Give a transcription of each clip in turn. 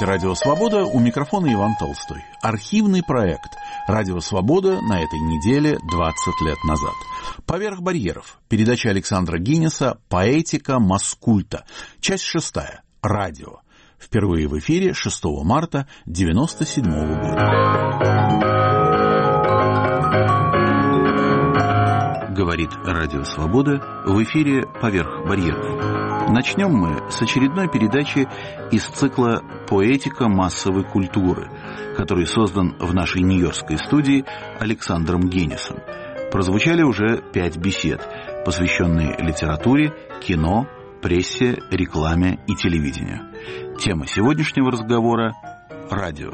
Здравствуйте, Радио Свобода, у микрофона Иван Толстой. Архивный проект Радио Свобода на этой неделе 20 лет назад. «Поверх барьеров». Передача Александра Гиннеса «Поэтика Маскульта». Часть 6. Радио. Впервые в эфире 6 марта 1997 года. Говорит Радио Свобода, в эфире «Поверх барьеров». Начнем мы с очередной передачи из цикла «Поэтика массовой культуры», который создан в нашей нью-йоркской студии Александром Гиннесом. Прозвучали уже 5 бесед, посвященные литературе, кино, прессе, рекламе и телевидению. Тема сегодняшнего разговора – радио.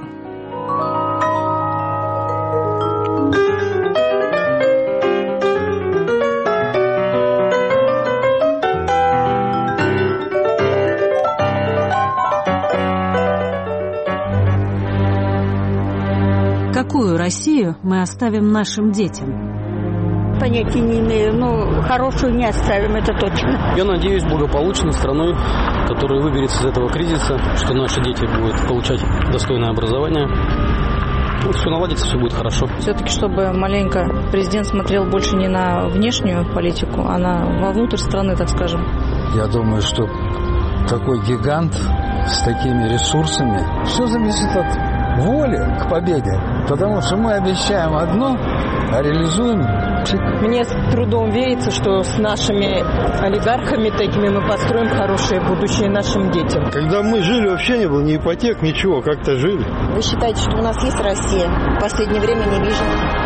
Какую Россию мы оставим нашим детям? Понятия не имею, но хорошую не оставим, это точно. Я надеюсь, благополучной страной, которая выберется из этого кризиса, что наши дети будут получать достойное образование. Все наладится, все будет хорошо. Все-таки, чтобы маленько президент смотрел больше не на внешнюю политику, а вовнутрь страны, так скажем. Я думаю, что такой гигант с такими ресурсами, все зависит от воли к победе, потому что мы обещаем одно, а реализуем. Мне с трудом верится, что с нашими олигархами такими мы построим хорошее будущее нашим детям. Когда мы жили, вообще не было ни ипотек, ничего, как-то жили. Вы считаете, что у нас есть Россия? В последнее время не вижу.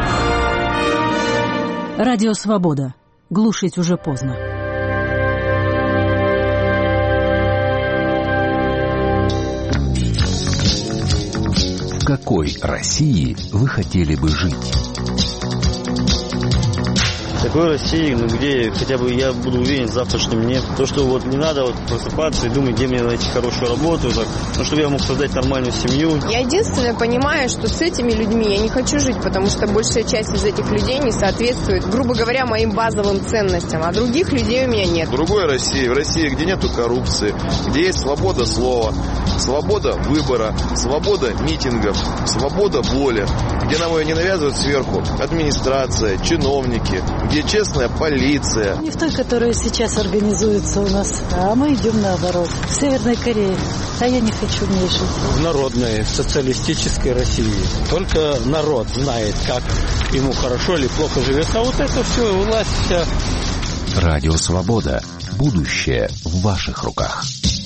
Радио Свобода. Глушить уже поздно. В какой России вы хотели бы жить? В такой России, где хотя бы я буду уверен в завтрашнем дне. То, что вот не надо просыпаться и думать, где мне найти хорошую работу, чтобы я мог создать нормальную семью. Я единственное понимаю, что с этими людьми я не хочу жить, потому что большая часть из этих людей не соответствует, грубо говоря, моим базовым ценностям, а других людей у меня нет. В другой России, в России, где нету коррупции, где есть свобода слова, свобода выбора, свобода митингов, свобода воли, где нам ее не навязывают сверху администрация, чиновники, где честная полиция. Не в той, которая сейчас организуется у нас, а мы идем наоборот. В Северной Корее. А я не хочу в ней жить. В народной, социалистической России. Только народ знает, как ему хорошо или плохо живется. А вот это все, власть вся. Радио Свобода. Будущее в ваших руках.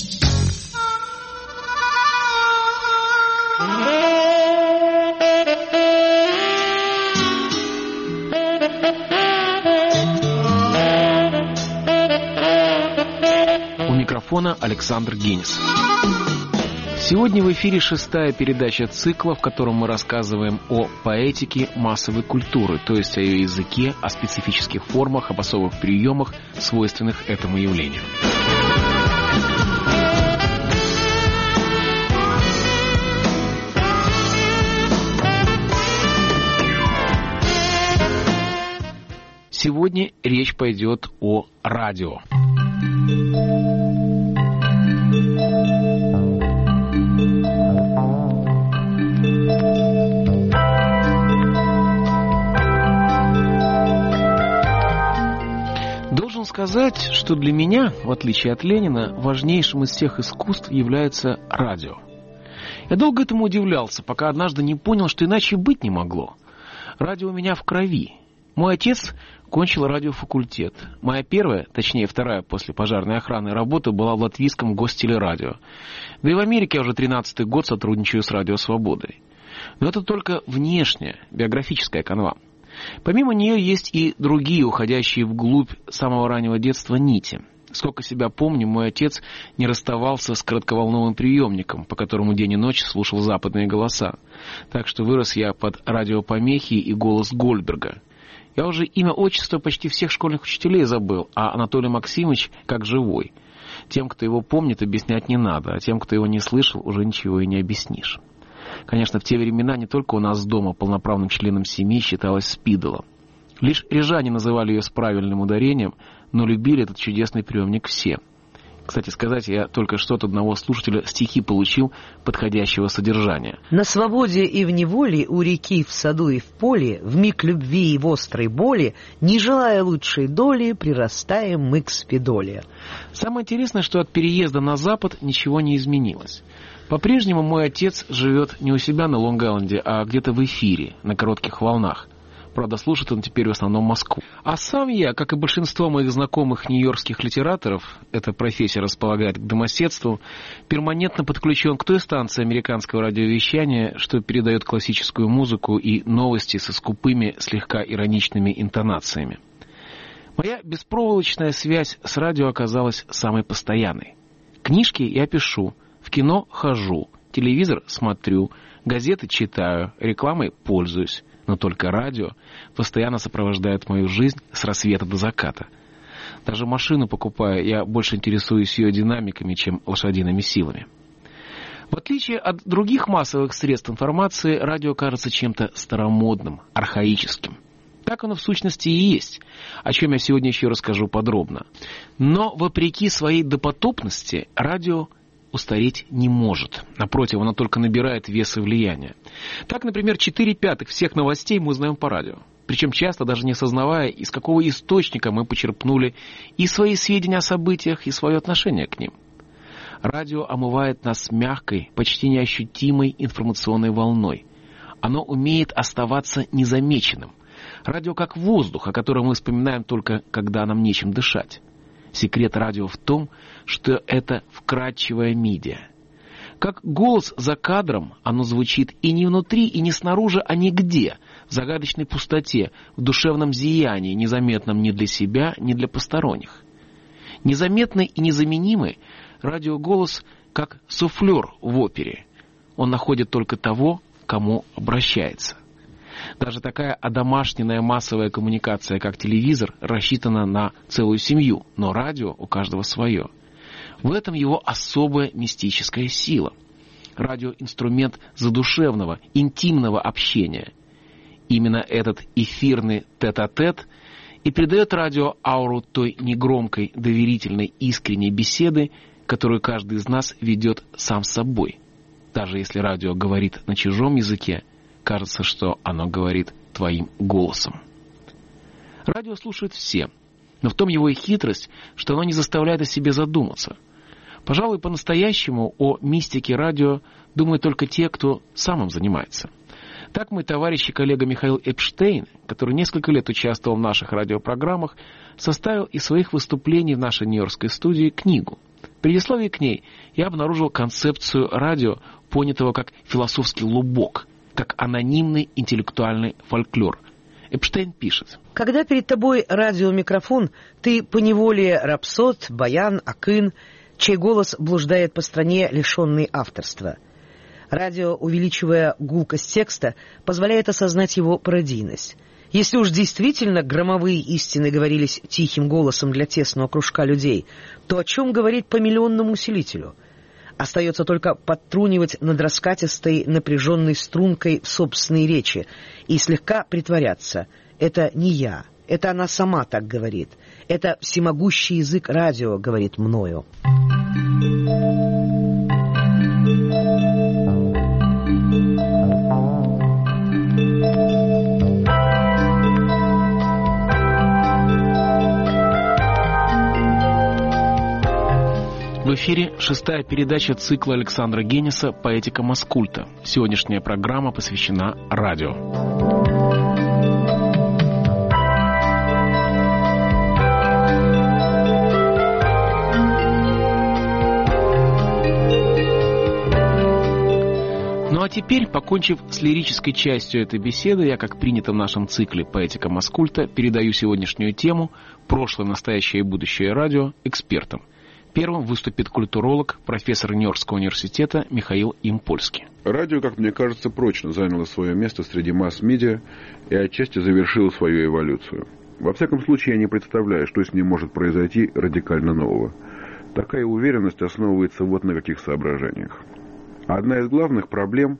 Александр Гиннес. Сегодня в эфире 6-я передача цикла, в котором мы рассказываем о поэтике массовой культуры, то есть о ее языке, о специфических формах, об особых приемах, свойственных этому явлению. Сегодня речь пойдет о радио. Должен сказать, что для меня, в отличие от Ленина, важнейшим из всех искусств является радио. Я долго этому удивлялся, пока однажды не понял, что иначе быть не могло. Радио у меня в крови. Мой отец кончил радиофакультет. Моя первая, точнее вторая после пожарной охраны работа была в латвийском гостелерадио. Да и в Америке я уже 13-й год сотрудничаю с Радио Свободой. Но это только внешняя, биографическая канва. Помимо нее есть и другие, уходящие вглубь самого раннего детства нити. Сколько себя помню, мой отец не расставался с коротковолновым приемником, по которому день и ночь слушал западные голоса. Так что вырос я под радиопомехи и голос Гольдберга. Я уже имя, отчество почти всех школьных учителей забыл, а Анатолий Максимович как живой. Тем, кто его помнит, объяснять не надо, а тем, кто его не слышал, уже ничего и не объяснишь. Конечно, в те времена не только у нас дома полноправным членом семьи считалась Спидола. Лишь рижане называли ее с правильным ударением, но любили этот чудесный приемник все. Кстати сказать, я только что от одного слушателя стихи получил подходящего содержания. На свободе и в неволе, у реки, в саду и в поле, в миг любви и в острой боли, не желая лучшей доли, прирастаем мы к спидоле. Самое интересное, что от переезда на Запад ничего не изменилось. По-прежнему мой отец живет не у себя на Лонг-Айленде, а где-то в эфире, на коротких волнах. Правда, слушает он теперь в основном Москву. А сам я, как и большинство моих знакомых нью-йоркских литераторов, эта профессия располагает к домоседству, перманентно подключен к той станции американского радиовещания, что передает классическую музыку и новости со скупыми, слегка ироничными интонациями. Моя беспроволочная связь с радио оказалась самой постоянной. Книжки я пишу, в кино хожу, телевизор смотрю, газеты читаю, рекламой пользуюсь. Но только радио постоянно сопровождает мою жизнь с рассвета до заката. Даже машину покупая, я больше интересуюсь ее динамиками, чем лошадиными силами. В отличие от других массовых средств информации, радио кажется чем-то старомодным, архаическим. Так оно в сущности и есть, о чем я сегодня еще расскажу подробно. Но, вопреки своей допотопности, радио устареть не может. Напротив, она только набирает вес и влияние. Так, например, 4/5 всех новостей мы узнаем по радио. Причем часто даже не осознавая, из какого источника мы почерпнули и свои сведения о событиях, и свое отношение к ним. Радио омывает нас мягкой, почти неощутимой информационной волной. Оно умеет оставаться незамеченным. Радио как воздух, о котором мы вспоминаем только, когда нам нечем дышать. Секрет радио в том, что это вкрадчивая медиа. Как голос за кадром, оно звучит и не внутри, и не снаружи, а нигде, в загадочной пустоте, в душевном зиянии, незаметном ни для себя, ни для посторонних. Незаметный и незаменимый радиоголос, как суфлер в опере. Он находит только того, к кому обращается. Даже такая одомашненная массовая коммуникация, как телевизор, рассчитана на целую семью, но радио у каждого свое. В этом его особая мистическая сила. Радио – инструмент задушевного, интимного общения. Именно этот эфирный тет-а-тет и придает радио ауру той негромкой, доверительной, искренней беседы, которую каждый из нас ведет сам с собой. Даже если радио говорит на чужом языке, кажется, что оно говорит твоим голосом. Радио слушают все, но в том его и хитрость, что оно не заставляет о себе задуматься. Пожалуй, по-настоящему о мистике радио думают только те, кто сам им занимается. Так мой товарищ и коллега Михаил Эпштейн, который несколько лет участвовал в наших радиопрограммах, составил из своих выступлений в нашей нью-йоркской студии книгу. В предисловии к ней я обнаружил концепцию радио, понятого как философский лубок, как анонимный интеллектуальный фольклор. Эпштейн пишет: когда перед тобой радиомикрофон, ты поневоле рапсод, баян, акын, чей голос блуждает по стране, лишенный авторства. Радио, увеличивая гулкость текста, позволяет осознать его пародийность. Если уж действительно громовые истины говорились тихим голосом для тесного кружка людей, то о чем говорить по миллионному усилителю? Остается только подтрунивать над раскатистой, напряженной стрункой в собственной речи и слегка притворяться. Это не я, это она сама так говорит. Это всемогущий язык радио говорит мною. В эфире 6-я передача цикла Александра Генеса «Поэтика Маскульта». Сегодняшняя программа посвящена радио. Ну а теперь, покончив с лирической частью этой беседы, я, как принято в нашем цикле «Поэтика Маскульта», передаю сегодняшнюю тему «Прошлое, настоящее и будущее радио» экспертам. Первым выступит культуролог, профессор Нью-Йоркского университета Михаил Импольский. Радио, как мне кажется, прочно заняло свое место среди масс-медиа и отчасти завершило свою эволюцию. Во всяком случае, я не представляю, что с ним может произойти радикально нового. Такая уверенность основывается вот на каких соображениях. Одна из главных проблем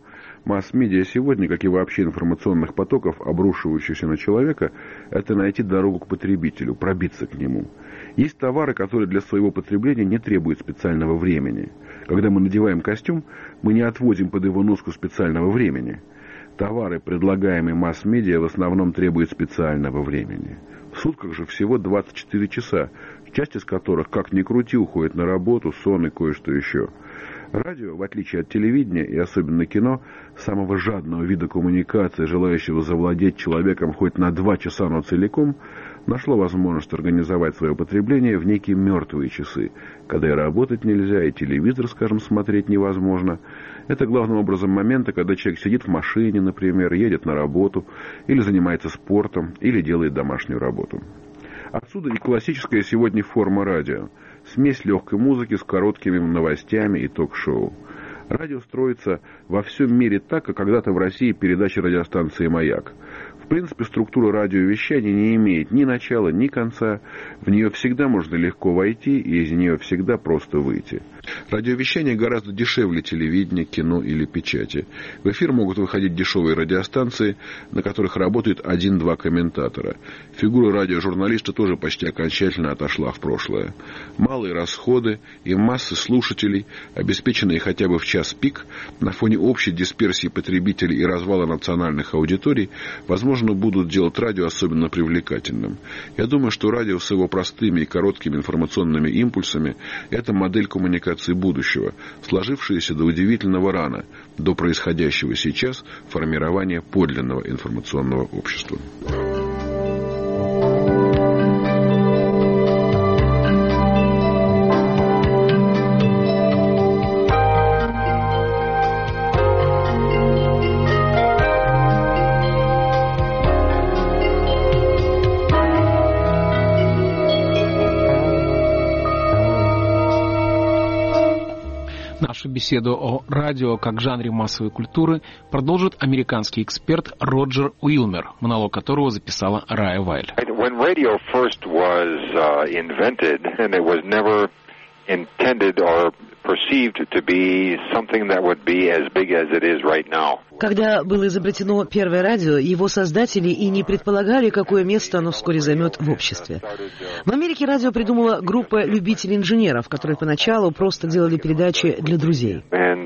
Масс-медиа сегодня, как и вообще информационных потоков, обрушивающихся на человека, это найти дорогу к потребителю, пробиться к нему. Есть товары, которые для своего потребления не требуют специального времени. Когда мы надеваем костюм, мы не отводим под его носку специального времени. Товары, предлагаемые масс-медиа, в основном требуют специального времени. В сутках же всего 24 часа, часть из которых, как ни крути, уходит на работу, сон и кое-что еще. Радио, в отличие от телевидения и особенно кино, самого жадного вида коммуникации, желающего завладеть человеком хоть на 2 часа, но целиком, нашло возможность организовать свое потребление в некие мертвые часы, когда и работать нельзя, и телевизор, скажем, смотреть невозможно. Это главным образом моменты, когда человек сидит в машине, например, едет на работу, или занимается спортом, или делает домашнюю работу. Отсюда и классическая сегодня форма радио. Смесь легкой музыки с короткими новостями и ток-шоу. Радио строится во всем мире так, как когда-то в России передачи радиостанции «Маяк». В принципе, структура радиовещания не имеет ни начала, ни конца. В нее всегда можно легко войти, и из нее всегда просто выйти. Радиовещание гораздо дешевле телевидения, кино или печати. В эфир могут выходить дешевые радиостанции, на которых работает 1-2 комментатора. Фигура радиожурналиста тоже почти окончательно отошла в прошлое. Малые расходы и массы слушателей, обеспеченные хотя бы в час пик, на фоне общей дисперсии потребителей и развала национальных аудиторий, возможно, будут делать радио особенно привлекательным. Я думаю, что радио с его простыми и короткими информационными импульсами – это модель коммуникации будущего, сложившаяся до удивительного рано, до происходящего сейчас формирования подлинного информационного общества. Нашу беседу о радио как жанре массовой культуры продолжит американский эксперт Роджер Уилмер, монолог которого записала Рая Вайль. When radio first was invented, and it was never intended or perceived to be something that would be as big as it is right now. Когда было изобретено первое радио, его создатели и не предполагали, какое место оно вскоре займет в обществе. В Америке радио придумала группа любителей-инженеров, которые поначалу просто делали передачи для друзей.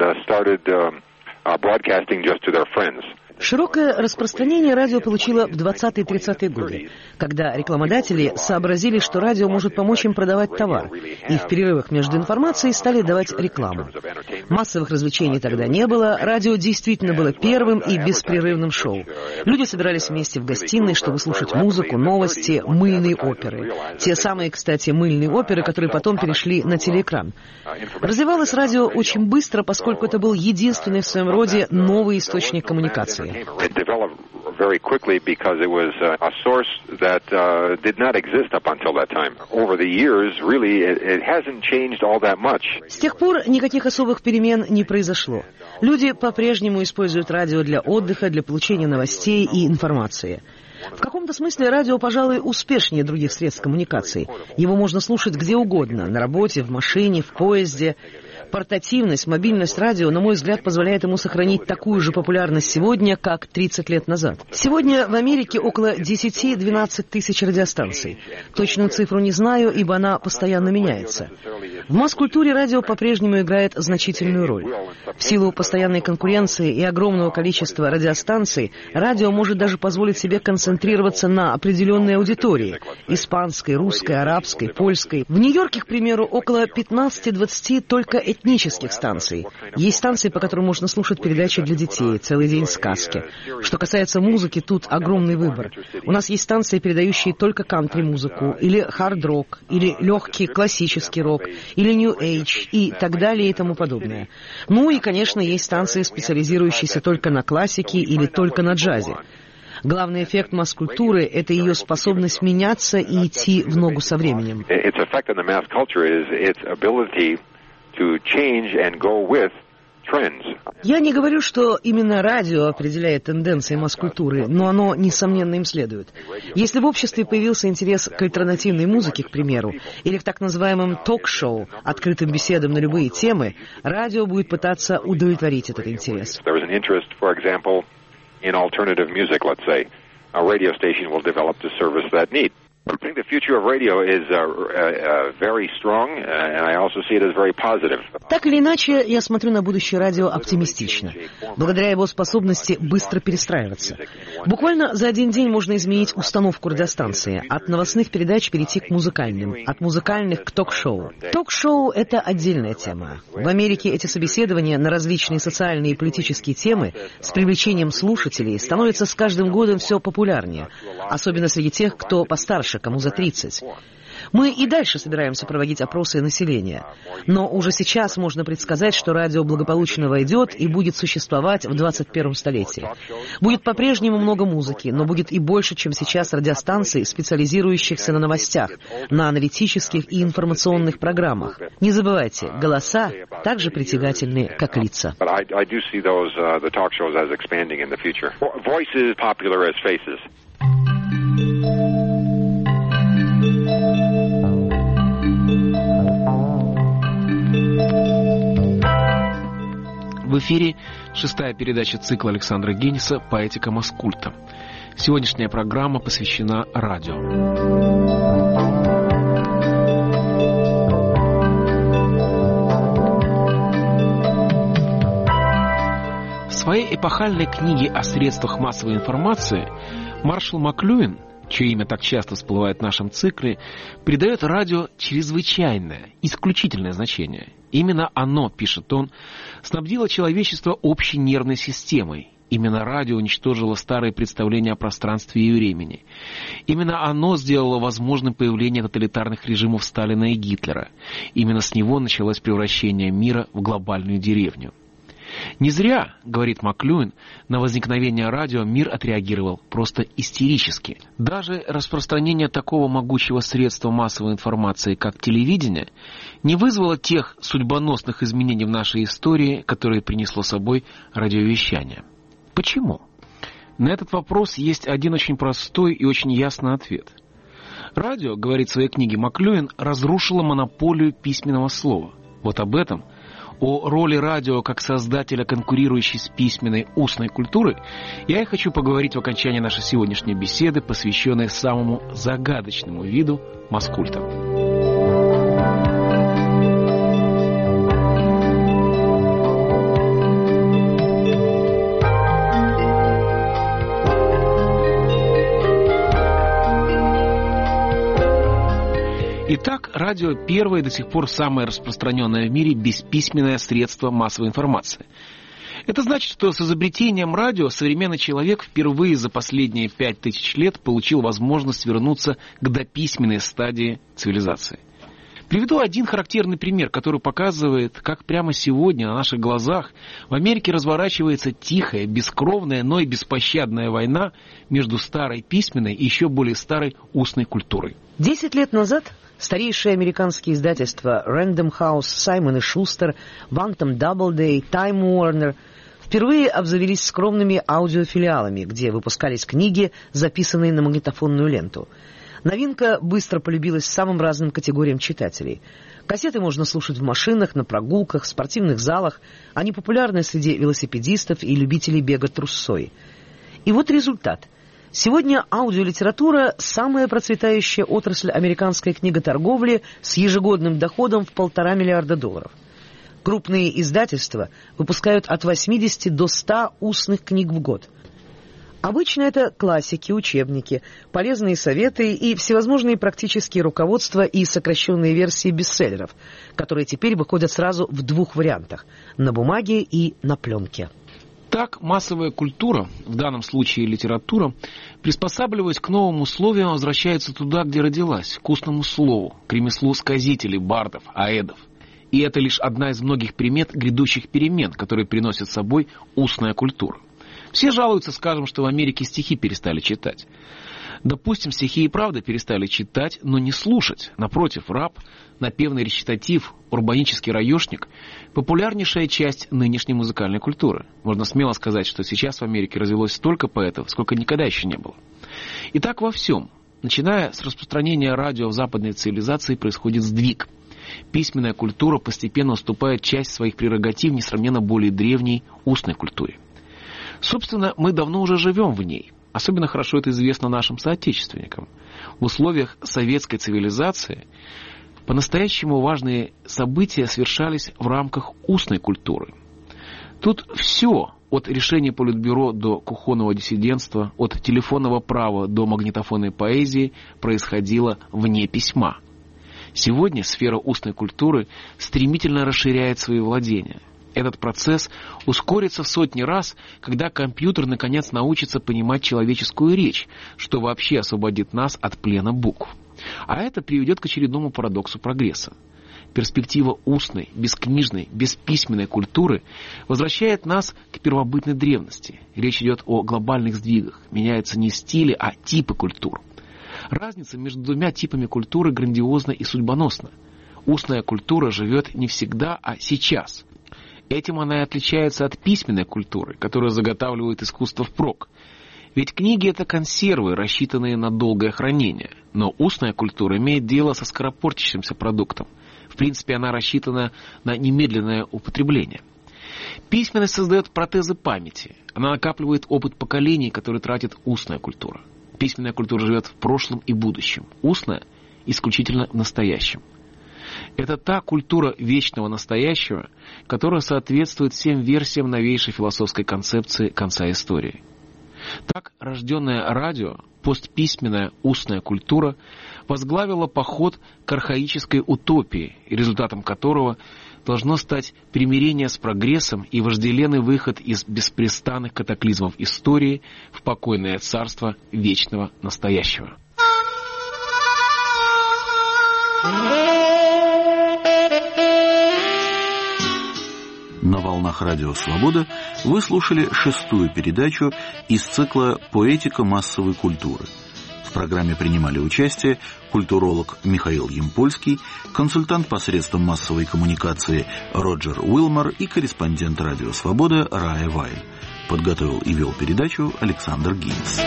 Широкое распространение радио получило в 20-е и 30-е годы, когда рекламодатели сообразили, что радио может помочь им продавать товар, и в перерывах между информацией стали давать рекламу. Массовых развлечений тогда не было, радио действительно было первым и беспрерывным шоу. Люди собирались вместе в гостиной, чтобы слушать музыку, новости, мыльные оперы. Те самые, кстати, мыльные оперы, которые потом перешли на телеэкран. Развивалось радио очень быстро, поскольку это был единственный в своем роде новый источник коммуникации. It developed very quickly because it was a source that did not exist up until that time. Over the years, really, it hasn't changed all that much. С тех пор никаких особых перемен не произошло. Люди по-прежнему используют радио для отдыха, для получения новостей и информации. В каком-то смысле радио, пожалуй, успешнее других средств коммуникации. Его можно слушать где угодно, на работе, в машине, в поезде. Портативность, мобильность радио, на мой взгляд, позволяет ему сохранить такую же популярность сегодня, как 30 лет назад. Сегодня в Америке около 10-12 тысяч радиостанций. Точную цифру не знаю, ибо она постоянно меняется. В масс-культуре радио по-прежнему играет значительную роль. В силу постоянной конкуренции и огромного количества радиостанций, радио может даже позволить себе концентрироваться на определенной аудитории – испанской, русской, арабской, польской. В Нью-Йорке, к примеру, около 15-20 только этнических станций. Есть станции, по которым можно слушать передачи для детей, целый день сказки. Что касается музыки, тут огромный выбор. У нас есть станции, передающие только кантри-музыку, или хард-рок, или легкий классический рок, или нью-эйдж, и так далее и тому подобное. Ну и, конечно, есть станции, специализирующиеся только на классике или только на джазе. Главный эффект масс-культуры – это ее способность меняться и идти в ногу со временем. To change and go with trends. Я не говорю, что именно радио определяет тенденции масс-культуры, но оно, несомненно, им следует. Если в обществе появился интерес к альтернативной музыке, к примеру, или к так называемым ток-шоу, открытым беседам на любые темы, радио будет пытаться удовлетворить этот интерес. In alternative music, let's say, a radio station will develop to service that need. I think the future of radio is very strong, and I also see it as very positive. Так или иначе, я смотрю на будущее радио оптимистично, благодаря его способности быстро перестраиваться. Буквально за один день можно изменить установку радиостанции, от новостных передач перейти к музыкальным, от музыкальных к ток-шоу. Ток-шоу — это отдельная тема. В Америке эти собеседования на различные социальные и политические темы с привлечением слушателей становятся с каждым годом все популярнее, особенно среди тех, кто постарше, кому за 30. Мы и дальше собираемся проводить опросы населения. Но уже сейчас можно предсказать, что радио благополучно войдет и будет существовать в 21 столетии. Будет по-прежнему много музыки, но будет и больше, чем сейчас, радиостанций, специализирующихся на новостях, на аналитических и информационных программах. Не забывайте, голоса так же притягательны, как лица. В эфире 6-я передача цикла Александра Генниса «Поэтика масс-культа». Сегодняшняя программа посвящена радио. В своей эпохальной книге о средствах массовой информации Маршал Маклюин, чье имя так часто всплывает в нашем цикле, придает радио чрезвычайное, исключительное значение. Именно оно, пишет он, снабдило человечество общей нервной системой. Именно радио уничтожило старые представления о пространстве и времени. Именно оно сделало возможным появление тоталитарных режимов Сталина и Гитлера. Именно с него началось превращение мира в глобальную деревню. Не зря, говорит Маклюин, на возникновение радио мир отреагировал просто истерически. Даже распространение такого могучего средства массовой информации, как телевидение, не вызвало тех судьбоносных изменений в нашей истории, которые принесло с собой радиовещание. Почему? На этот вопрос есть один очень простой и очень ясный ответ. Радио, говорит в своей книге Маклюин, разрушило монополию письменного слова. Вот об этом, о роли радио как создателя конкурирующей с письменной устной культуры, я и хочу поговорить в окончании нашей сегодняшней беседы, посвященной самому загадочному виду масс-культа. Итак, радио – первое и до сих пор самое распространенное в мире бесписьменное средство массовой информации. Это значит, что с изобретением радио современный человек впервые за последние 5000 лет получил возможность вернуться к дописьменной стадии цивилизации. Приведу один характерный пример, который показывает, как прямо сегодня на наших глазах в Америке разворачивается тихая, бескровная, но и беспощадная война между старой письменной и еще более старой устной культурой. 10 лет назад старейшие американские издательства Random House, Simon & Schuster, Bantam Doubleday, Time Warner впервые обзавелись скромными аудиофилиалами, где выпускались книги, записанные на магнитофонную ленту. Новинка быстро полюбилась самым разным категориям читателей. Кассеты можно слушать в машинах, на прогулках, в спортивных залах. Они популярны среди велосипедистов и любителей бега трусцой. И вот результат. Сегодня аудиолитература – самая процветающая отрасль американской книготорговли с ежегодным доходом в $1,5 миллиарда. Крупные издательства выпускают от 80 до 100 устных книг в год. Обычно это классики, учебники, полезные советы и всевозможные практические руководства и сокращенные версии бестселлеров, которые теперь выходят сразу в 2 вариантах – на бумаге и на пленке. Так, массовая культура, в данном случае литература, приспосабливаясь к новым условиям, возвращается туда, где родилась, к устному слову, к ремеслу сказителей, бардов, аэдов. И это лишь одна из многих примет грядущих перемен, которые приносят с собой устная культура. Все жалуются, скажем, что в Америке стихи перестали читать. Допустим, стихи и правда перестали читать, но не слушать. Напротив, рэп, напевный речитатив, урбанический раешник – популярнейшая часть нынешней музыкальной культуры. Можно смело сказать, что сейчас в Америке развелось столько поэтов, сколько никогда еще не было. И так во всем. Начиная с распространения радио в западной цивилизации происходит сдвиг. Письменная культура постепенно уступает часть своих прерогатив несравненно более древней устной культуре. Собственно, мы давно уже живем в ней. Особенно хорошо это известно нашим соотечественникам. В условиях советской цивилизации по-настоящему важные события совершались в рамках устной культуры. Тут все, от решения Политбюро до кухонного диссидентства, от телефонного права до магнитофонной поэзии, происходило вне письма. Сегодня сфера устной культуры стремительно расширяет свои владения. Этот процесс ускорится в сотни раз, когда компьютер наконец научится понимать человеческую речь, что вообще освободит нас от плена букв. А это приведет к очередному парадоксу прогресса. Перспектива устной, бескнижной, бесписьменной культуры возвращает нас к первобытной древности. Речь идет о глобальных сдвигах. Меняются не стили, а типы культур. Разница между двумя типами культуры грандиозна и судьбоносна. Устная культура живет не всегда, а сейчас. Этим она и отличается от письменной культуры, которая заготавливает искусство впрок. Ведь книги — это консервы, рассчитанные на долгое хранение. Но устная культура имеет дело со скоропортящимся продуктом. В принципе, она рассчитана на немедленное употребление. Письменность создает протезы памяти. Она накапливает опыт поколений, который тратит устная культура. Письменная культура живет в прошлом и будущем. Устная — исключительно в настоящем. Это та культура вечного настоящего, которая соответствует всем версиям новейшей философской концепции конца истории. Так, рожденная радио, постписьменная устная культура возглавила поход к архаической утопии, результатом которого должно стать примирение с прогрессом и вожделенный выход из беспрестанных катаклизмов истории в покойное царство вечного настоящего. На волнах Радио Свобода вы слушали 6-ю передачу из цикла «Поэтика массовой культуры». В программе принимали участие культуролог Михаил Ямпольский, консультант посредством массовой коммуникации Роджер Уилмор и корреспондент Радио Свобода Рая Вайль. Подготовил и вел передачу Александр Гинс.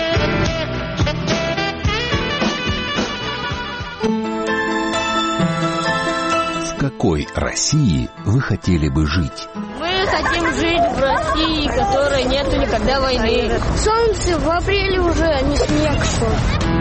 В какой России вы хотели бы жить? Мы хотим жить в России, в которой нету никогда войны. Солнце в апреле уже, а не снег шел.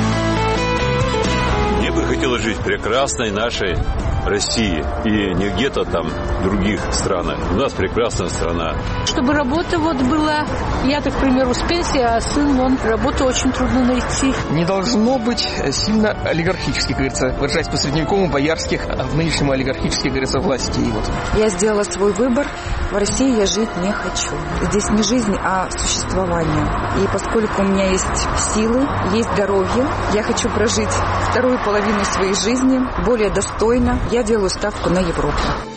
Мне бы хотелось жить в прекрасной нашей России и не где-то там в других странах. У нас прекрасная страна. Чтобы работа была, я, так, к примеру, с пенсии, а сын, работу очень трудно найти. Не должно быть сильно олигархически, говорится, выражаясь по-средневековому, боярских, а в нынешнем олигархически, говорится, властей. Я сделала свой выбор. В России я жить не хочу. Здесь не жизнь, а существование. И поскольку у меня есть силы, есть здоровье, я хочу прожить вторую половину своей жизни более достойно. Я делаю ставку на Европу.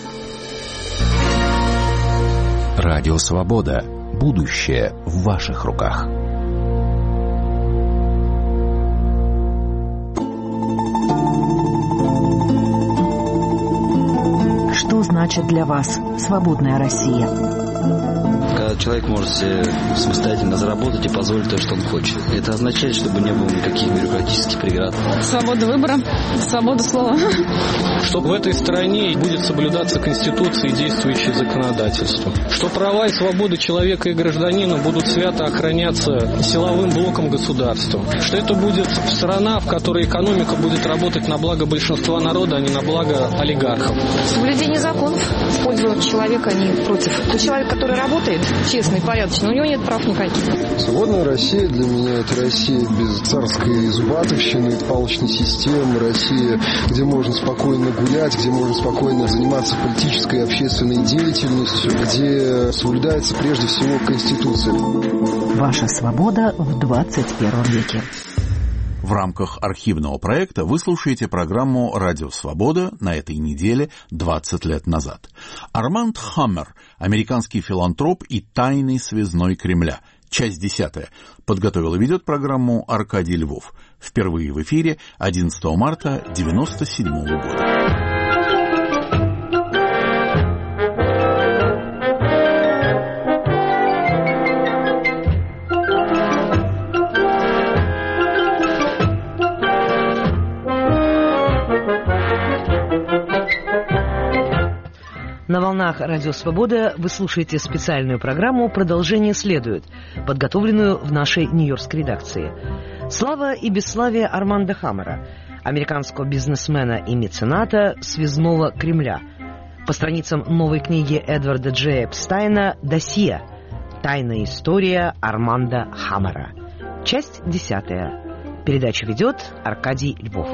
Радио Свобода. Будущее в ваших руках. Что значит для вас свободная Россия? Когда человек может себе самостоятельно заработать и позволить то, что он хочет. Это означает, чтобы не было никаких бюрократических преград. Свобода выбора, свобода слова. Что в этой стране будет соблюдаться Конституция и действующее законодательство. Что права и свободы человека и гражданина будут свято охраняться силовым блоком государства. Что это будет страна, в которой экономика будет работать на благо большинства народа, а не на благо олигархов. Соблюдение законов в пользу человека, а не против. Тот человек, который работает честно и порядочно, у него нет прав никаких. Свободная Россия для меня — это Россия без царской зубатовщины, палочной системы, Россия, где можно спокойно гулять, где можно спокойно заниматься политической и общественной деятельностью, где соблюдается прежде всего Конституция. Ваша свобода в 21 веке. В рамках архивного проекта вы слушаете программу «Радио Свобода» на этой неделе 20 лет назад. Арманд Хаммер, американский филантроп и тайный связной Кремля, Часть 10. Подготовил и ведет программу Аркадий Львов. Впервые в эфире 11 марта 1997 года. На волнах «Радио Свобода» вы слушаете специальную программу «Продолжение следует», подготовленную в нашей нью-йоркской редакции. Слава и бесславие Армандо Хаммера, американского бизнесмена и мецената связного Кремля. По страницам новой книги Эдварда Джея Эпстайна «Досье. Тайная история Армандо Хаммера». Часть 10. Передачу ведет Аркадий Львов.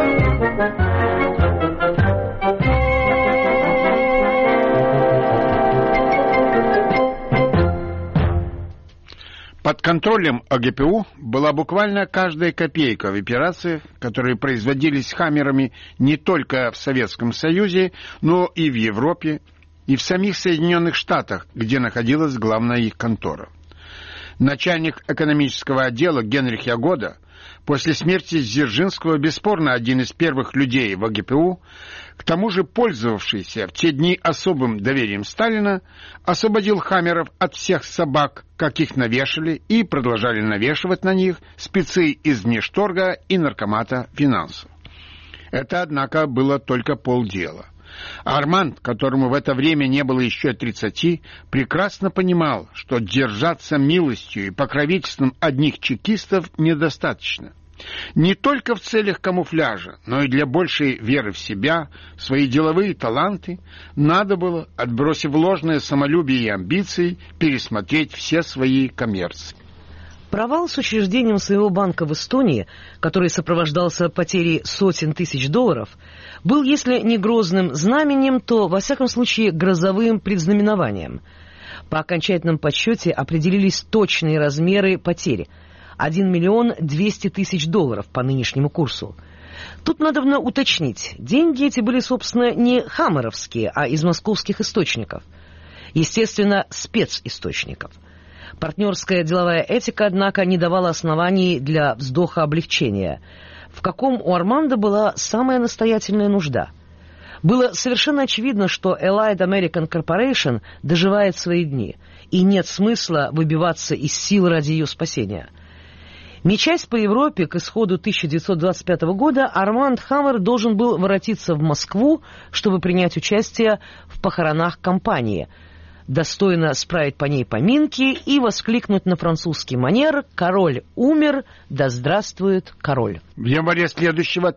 Под контролем ОГПУ была буквально каждая копейка в операциях, которые производились Хаммерами не только в Советском Союзе, но и в Европе, и в самих Соединенных Штатах, где находилась главная их контора. Начальник экономического отдела Генрих Ягода, после смерти Дзержинского, бесспорно один из первых людей в ОГПУ, к тому же пользовавшийся в те дни особым доверием Сталина, освободил Хаммеров от всех собак, как их навешали и продолжали навешивать на них спецы из Внешторга и Наркомата финансов. Это, однако, было только полдела. Арманд, которому в это время не было еще 30, прекрасно понимал, что держаться милостью и покровительством одних чекистов недостаточно. Не только в целях камуфляжа, но и для большей веры в себя, в свои деловые таланты, надо было, отбросив ложное самолюбие и амбиции, пересмотреть все свои коммерции. Провал с учреждением своего банка в Эстонии, который сопровождался потерей сотен тысяч долларов, был, если не грозным знаменем, то, во всяком случае, грозовым предзнаменованием. По окончательном подсчете определились точные размеры потери – 1 200 000 долларов по нынешнему курсу. Тут надо уточнить, деньги эти были, собственно, не хаммеровские, а из московских источников. Естественно, специсточников. Партнерская деловая этика, однако, не давала оснований для вздоха облегчения, в каком у Армандо была самая настоятельная нужда. Было совершенно очевидно, что Allied American Corporation доживает свои дни, и нет смысла выбиваться из сил ради ее спасения. Мечась по Европе к исходу 1925 года, Арманд Хаммер должен был воротиться в Москву, чтобы принять участие в похоронах компании, достойно справить по ней поминки и воскликнуть на французский манер «Король умер, да здравствует король». В январе следующего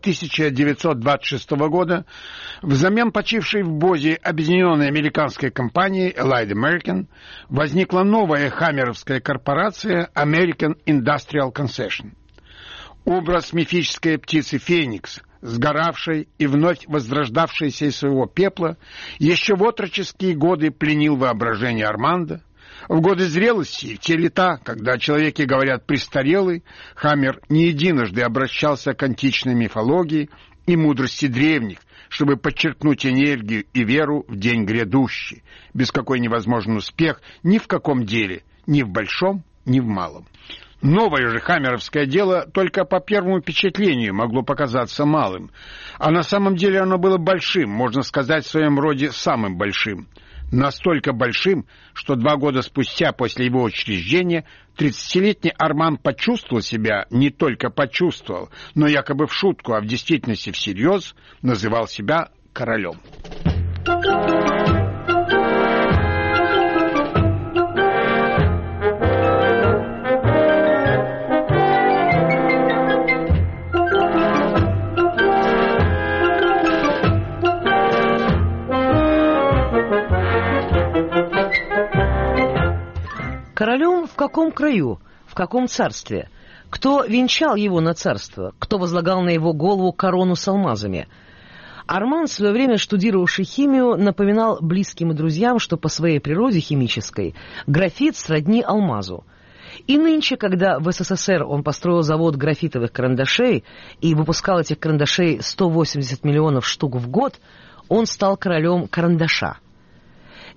1926 года взамен почившей в Бозе объединенной американской компании Allied American возникла новая хаммеровская корпорация American Industrial Concession. Образ мифической птицы Феникс, сгоравшей и вновь возрождавшейся из своего пепла, еще в отроческие годы пленил воображение Армандо. В годы зрелости, в те лета, когда о человеке говорят «престарелый», Хаммер не единожды обращался к античной мифологии и мудрости древних, чтобы подчеркнуть энергию и веру в день грядущий, без какой невозможен успех ни в каком деле, ни в большом, ни в малом. Новое же хаммеровское дело только по первому впечатлению могло показаться малым, а на самом деле оно было большим, можно сказать, в своем роде самым большим. Настолько большим, что 2 года спустя после его учреждения 30-летний Арман почувствовал себя, не только почувствовал, но якобы в шутку, а в действительности всерьез называл себя королем. Королем в каком краю, в каком царстве? Кто венчал его на царство? Кто возлагал на его голову корону с алмазами? Арман, в свое время штудировавший химию, напоминал близким и друзьям, что по своей природе химической графит сродни алмазу. И нынче, когда в СССР он построил завод графитовых карандашей и выпускал этих карандашей 180 миллионов штук в год, он стал королем карандаша.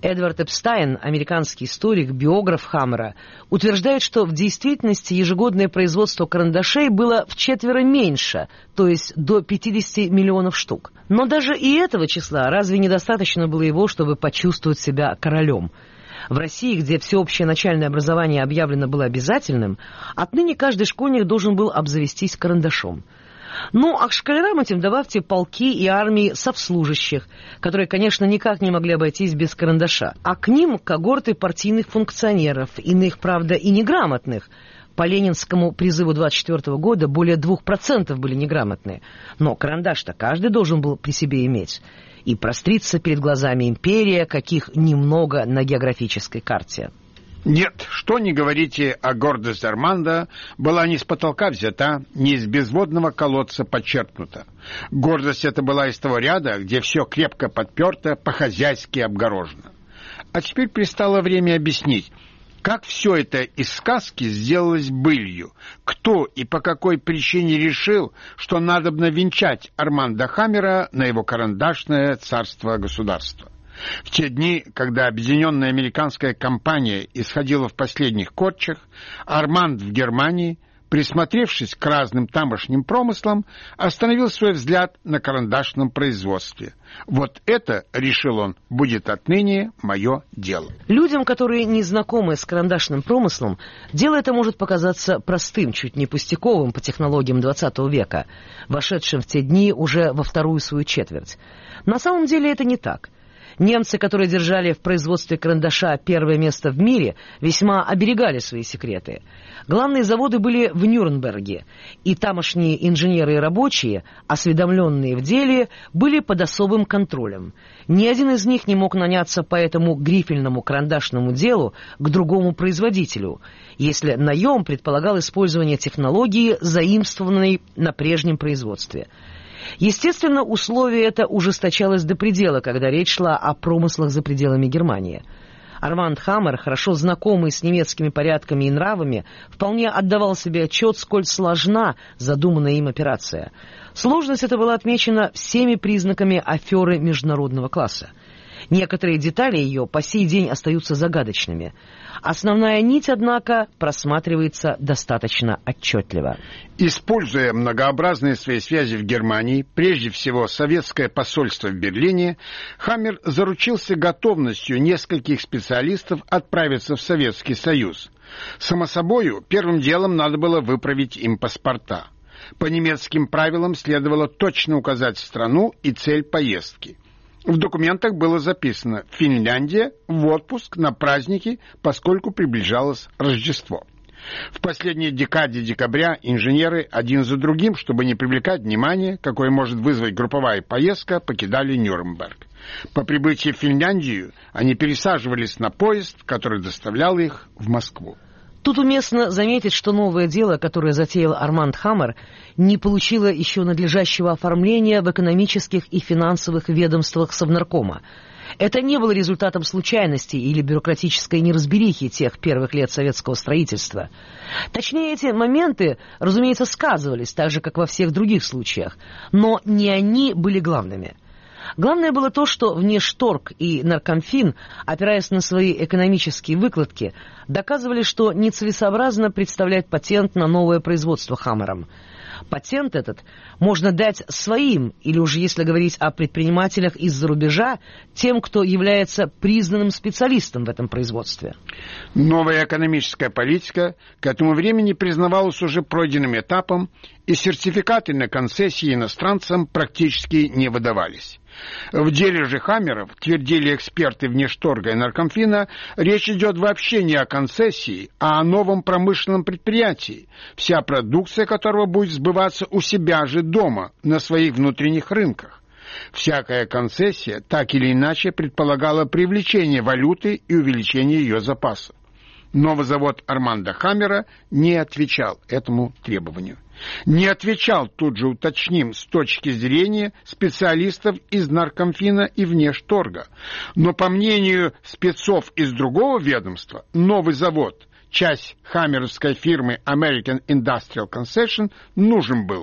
Эдвард Эпстайн, американский историк, биограф Хаммера, утверждает, что в действительности ежегодное производство карандашей было вчетверо меньше, то есть до 50 миллионов штук. Но даже и этого числа разве недостаточно было его, чтобы почувствовать себя королем? В России, где всеобщее начальное образование объявлено было обязательным, отныне каждый школьник должен был обзавестись карандашом. Ну, а к школярам этим добавьте полки и армии совслужащих, которые, конечно, никак не могли обойтись без карандаша. А к ним когорты партийных функционеров, иных, правда, и неграмотных. По ленинскому призыву 1924 года более 2% были неграмотные. Но карандаш-то каждый должен был при себе иметь. И простриться перед глазами империя, каких немного на географической карте. Нет, что ни говорите, а гордость Армандо была не с потолка взята, не из безводного колодца подчеркнута. Гордость эта была из того ряда, где все крепко подперто, по-хозяйски обгорожено. А теперь пристало время объяснить, как все это из сказки сделалось былью, кто и по какой причине решил, что надобно венчать Армандо Хаммера на его карандашное царство-государство. В те дни, когда объединенная американская компания исходила в последних корчах, Арманд в Германии, присмотревшись к разным тамошним промыслам, остановил свой взгляд на карандашном производстве. Вот это, решил он, будет отныне мое дело. Людям, которые не знакомы с карандашным промыслом, дело это может показаться простым, чуть не пустяковым по технологиям XX века, вошедшим в те дни уже во вторую свою четверть. На самом деле это не так. Немцы, которые держали в производстве карандаша первое место в мире, весьма оберегали свои секреты. Главные заводы были в Нюрнберге, и тамошние инженеры и рабочие, осведомленные в деле, были под особым контролем. Ни один из них не мог наняться по этому грифельному карандашному делу к другому производителю, если наем предполагал использование технологии, заимствованной на прежнем производстве. Естественно, условие это ужесточалось до предела, когда речь шла о промыслах за пределами Германии. Арманд Хаммер, хорошо знакомый с немецкими порядками и нравами, вполне отдавал себе отчет, сколь сложна задуманная им операция. Сложность эта была отмечена всеми признаками аферы международного класса. Некоторые детали ее по сей день остаются загадочными. Основная нить, однако, просматривается достаточно отчетливо. Используя многообразные свои связи в Германии, прежде всего советское посольство в Берлине, Хаммер заручился готовностью нескольких специалистов отправиться в Советский Союз. Само собою, первым делом надо было выправить им паспорта. По немецким правилам следовало точно указать страну и цель поездки. В документах было записано «Финляндия в отпуск на праздники, поскольку приближалось Рождество». В последней декаде декабря инженеры один за другим, чтобы не привлекать внимания, какое может вызвать групповая поездка, покидали Нюрнберг. По прибытии в Финляндию они пересаживались на поезд, который доставлял их в Москву. Тут уместно заметить, что новое дело, которое затеял Арманд Хаммер, не получило еще надлежащего оформления в экономических и финансовых ведомствах Совнаркома. Это не было результатом случайности или бюрократической неразберихи тех первых лет советского строительства. Точнее, эти моменты, разумеется, сказывались, так же, как во всех других случаях, но не они были главными. Главное было то, что Внешторг и Наркомфин, опираясь на свои экономические выкладки, доказывали, что нецелесообразно представлять патент на новое производство Хаммером. Патент этот можно дать своим, или уже если говорить о предпринимателях из-за рубежа, тем, кто является признанным специалистом в этом производстве. Новая экономическая политика к этому времени признавалась уже пройденным этапом, и сертификаты на концессии иностранцам практически не выдавались. В деле же Хаммеров, твердили эксперты Внешторга и Наркомфина, речь идет вообще не о концессии, а о новом промышленном предприятии, вся продукция которого будет сбываться у себя же дома, на своих внутренних рынках. Всякая концессия так или иначе предполагала привлечение валюты и увеличение ее запасов. Новый завод Армандо Хаммера не отвечал этому требованию. Не отвечал, тут же уточним, с точки зрения специалистов из Наркомфина и Внешторга. Но по мнению спецов из другого ведомства, новый завод, часть хаммеровской фирмы American Industrial Concession, нужен был.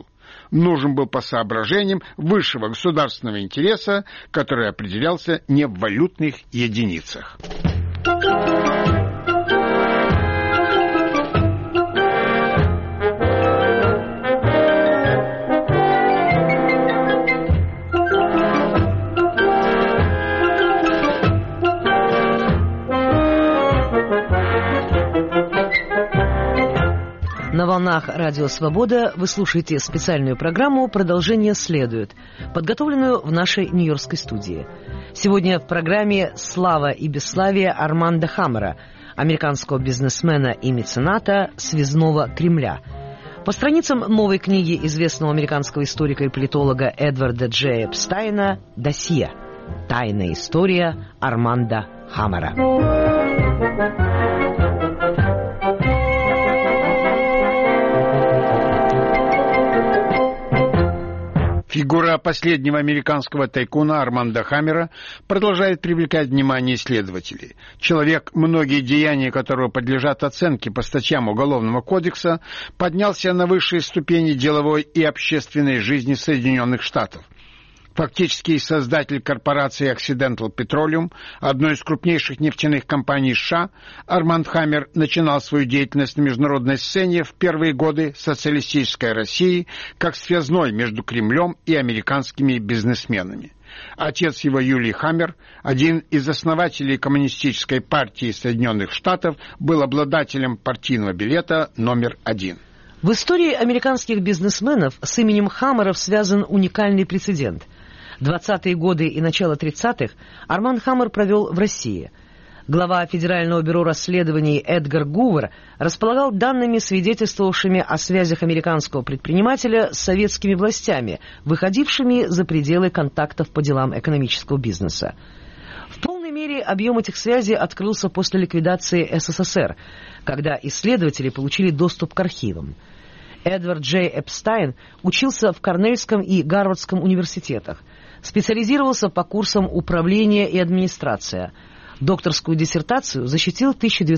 нужен был по соображениям высшего государственного интереса, который определялся не в валютных единицах. На волнах Радио Свобода вы слушаете специальную программу «Продолжение следует», подготовленную в нашей нью-йоркской студии. Сегодня в программе «Слава и бесславие» Армандо Хаммера, американского бизнесмена и мецената связного Кремля. По страницам новой книги известного американского историка и политолога Эдварда Джей Эпстайна «Досье. Тайная история Армандо Хаммера». Фигура последнего американского тайкуна Армандо Хаммера продолжает привлекать внимание исследователей. Человек, многие деяния которого подлежат оценке по статьям Уголовного кодекса, поднялся на высшие ступени деловой и общественной жизни Соединенных Штатов. Фактически создатель корпорации Occidental Petroleum, одной из крупнейших нефтяных компаний США, Арманд Хаммер начинал свою деятельность на международной сцене в первые годы социалистической России как связной между Кремлем и американскими бизнесменами. Отец его, Юлий Хаммер, один из основателей Коммунистической партии Соединенных Штатов, был обладателем партийного билета номер 1. В истории американских бизнесменов с именем Хаммеров связан уникальный прецедент. 20-е годы и начало 30-х Арманд Хаммер провел в России. Глава Федерального бюро расследований Эдгар Гувер располагал данными, свидетельствовавшими о связях американского предпринимателя с советскими властями, выходившими за пределы контактов по делам экономического бизнеса. В полной мере объем этих связей открылся после ликвидации СССР, когда исследователи получили доступ к архивам. Эдвард Джей Эпстайн учился в Корнельском и Гарвардском университетах, специализировался по курсам управления и администрация. Докторскую диссертацию защитил в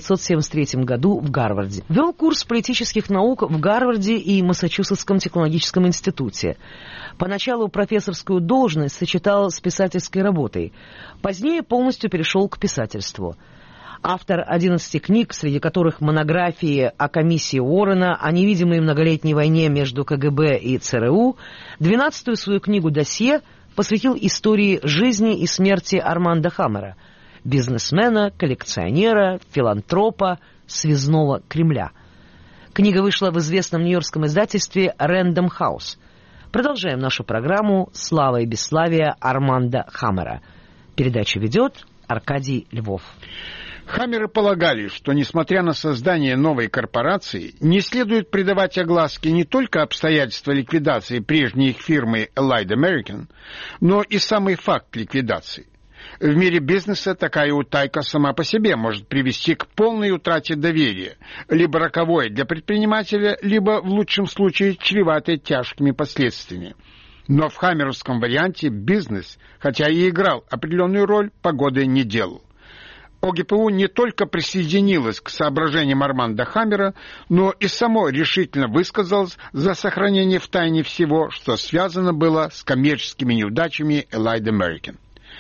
1973 году в Гарварде. Вел курс политических наук в Гарварде и Массачусетском технологическом институте. Поначалу профессорскую должность сочетал с писательской работой. Позднее полностью перешел к писательству. Автор 11 книг, среди которых монографии о комиссии Уоррена, о невидимой многолетней войне между КГБ и ЦРУ, 12-ю свою книгу «Досье» посвятил истории жизни и смерти Армандо Хаммера, бизнесмена, коллекционера, филантропа, связного Кремля. Книга вышла в известном нью-йоркском издательстве Random House. Продолжаем нашу программу «Слава и бесславие» Армандо Хаммера. Передачу ведет Аркадий Львов. Хаммеры полагали, что, несмотря на создание новой корпорации, не следует придавать огласке не только обстоятельства ликвидации прежней их фирмы Allied American, но и самый факт ликвидации. В мире бизнеса такая утайка сама по себе может привести к полной утрате доверия, либо роковой для предпринимателя, либо, в лучшем случае, чреватой тяжкими последствиями. Но в хаммеровском варианте бизнес, хотя и играл определенную роль, погоды не делал. ОГПУ не только присоединилась к соображениям Армандо Хаммера, но и само решительно высказалось за сохранение в тайне всего, что связано было с коммерческими неудачами Allied American.